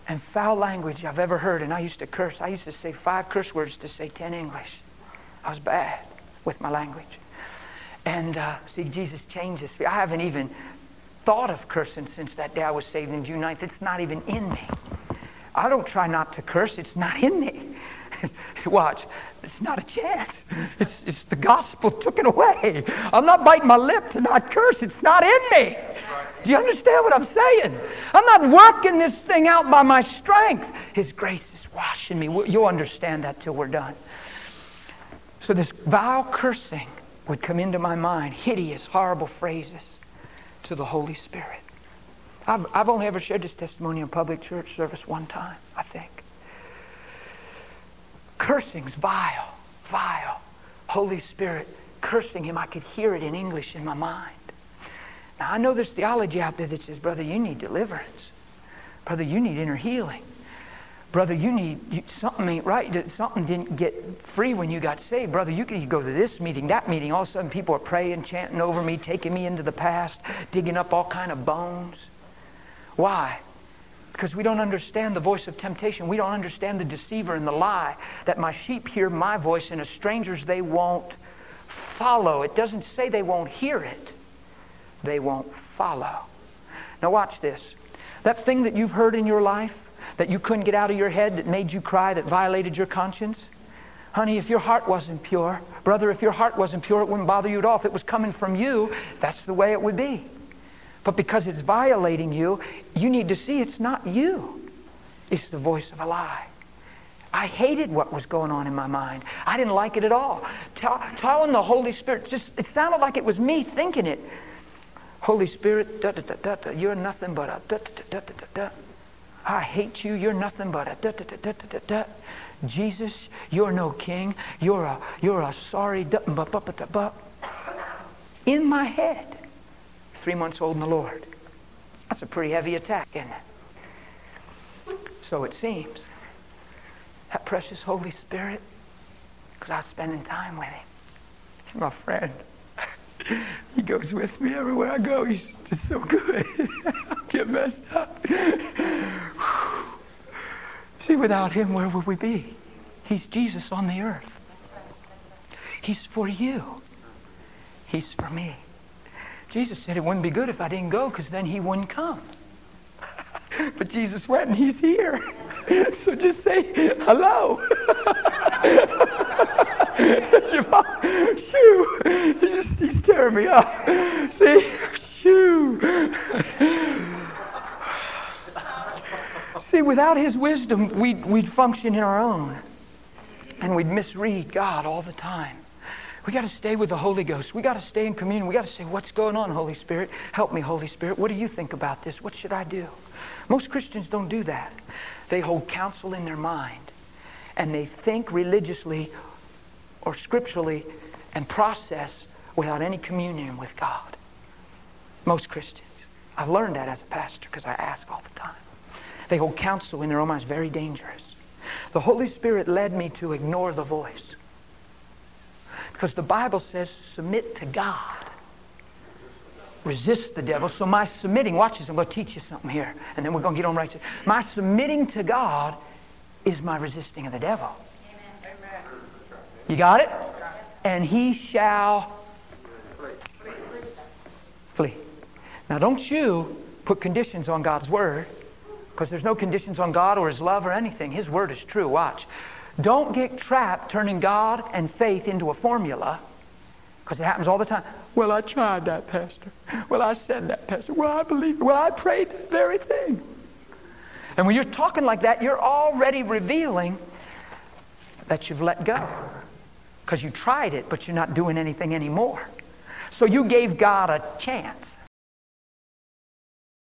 and foul language I've ever heard. And I used to curse. I used to say 5 curse words to say 10 English. I was bad with my language. And see, Jesus changes. I haven't even thought of cursing since that day I was saved in June 9th. It's not even in me. I don't try not to curse. It's not in me. Watch. It's not a chance. It's the gospel took it away. I'm not biting my lip to not curse. It's not in me. Do you understand what I'm saying? I'm not working this thing out by my strength. His grace is washing me. You'll understand that till we're done. So this vile cursing would come into my mind, hideous, horrible phrases to the Holy Spirit. I've only ever shared this testimony in public church service one time, I think. Cursing's vile, vile. Holy Spirit cursing Him. I could hear it in English in my mind. Now I know there's theology out there that says, brother, you need deliverance. Brother, you need inner healing. Brother, something ain't right. Something didn't get free when you got saved. Brother, you go to this meeting, that meeting. All of a sudden people are praying, chanting over me, taking me into the past, digging up all kind of bones. Why? Because we don't understand the voice of temptation. We don't understand the deceiver and the lie. That my sheep hear my voice and a stranger's they won't follow. It doesn't say they won't hear it. They won't follow. Now watch this. That thing that you've heard in your life, that you couldn't get out of your head, that made you cry, that violated your conscience. Honey, if your heart wasn't pure, brother, if your heart wasn't pure, it wouldn't bother you at all. If it was coming from you, that's the way it would be. But because it's violating you, you need to see it's not you. It's the voice of a lie. I hated what was going on in my mind. I didn't like it at all. Telling the Holy Spirit, it sounded like it was me thinking it. Holy Spirit, you're nothing but a I hate you. You're nothing but a Jesus, you're no king. You're a sorry in my head. 3 months old in the Lord. That's a pretty heavy attack, isn't it? So it seems. That precious Holy Spirit, because I was spending time with Him. He's my friend. He goes with me everywhere I go. He's just so good. I get messed up. See, without Him, where would we be? He's Jesus on the earth. He's for you. He's for me. Jesus said it wouldn't be good if I didn't go, because then He wouldn't come. But Jesus went and He's here. So just say hello. Shoo. He's tearing me up. See? Shoo. See, without His wisdom, we'd function in our own. And we'd misread God all the time. We got to stay with the Holy Ghost. We got to stay in communion. We got to say, what's going on, Holy Spirit? Help me, Holy Spirit. What do you think about this? What should I do? Most Christians don't do that. They hold counsel in their mind. And they think religiously or scripturally and process without any communion with God. Most Christians. I've learned that as a pastor because I ask all the time. They hold counsel in their own minds. Very dangerous. The Holy Spirit led me to ignore the voice. Because the Bible says submit to God. Resist the devil. So my submitting, watch this, I'm going to teach you something here. And then we're going to get on right to my submitting to God is my resisting of the devil. Amen. You got it? And he shall flee. Now don't you put conditions on God's word, because there's no conditions on God or His love or anything. His word is true. Watch. Don't get trapped turning God and faith into a formula, because it happens all the time. Well, I tried that, Pastor. Well, I said that, Pastor. Well, I believe. Well, I prayed that very thing. And when you're talking like that, you're already revealing that you've let go, because you tried it, but you're not doing anything anymore. So you gave God a chance.